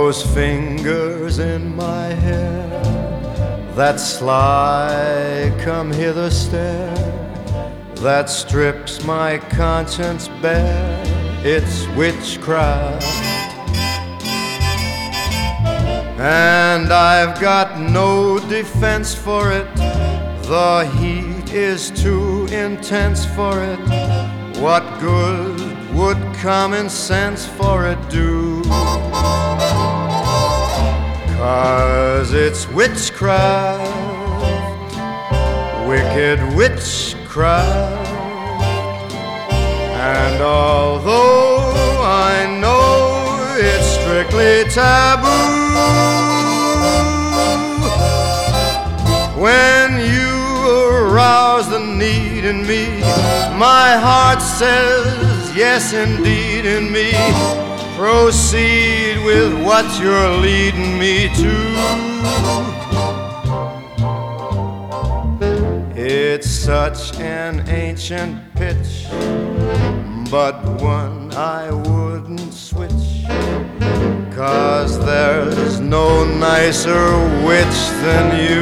those fingers in my hair, that sly come hither stare, that strips my conscience bare, it's witchcraft. And I've got no defense for it, the heat is too intense for it. What good would common sense for it do? 'Cause it's witchcraft, wicked witchcraft. And although I know it's strictly taboo, when you arouse the need in me, my heart says yes indeed in me. Proceed with what you're leading me to. It's such an ancient pitch, but one I wouldn't switch, 'cause there's no nicer witch than you.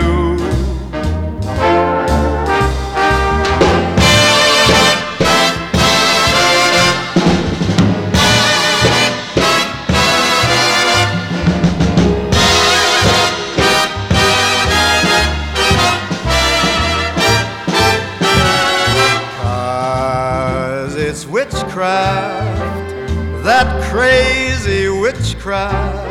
It's witchcraft, that crazy witchcraft.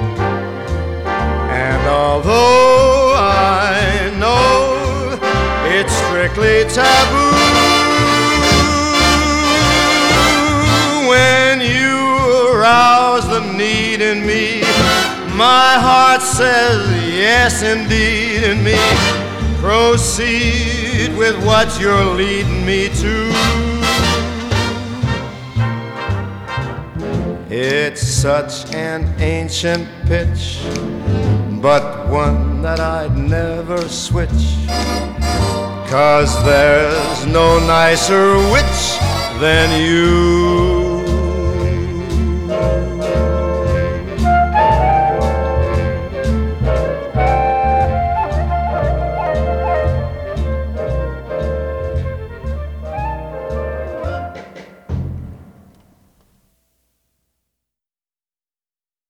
And although I know it's strictly taboo, when you arouse the need in me, my heart says yes indeed in me. Proceed with what you're leading me to. It's such an ancient pitch, but one that I'd never switch, 'cause there's no nicer witch than you.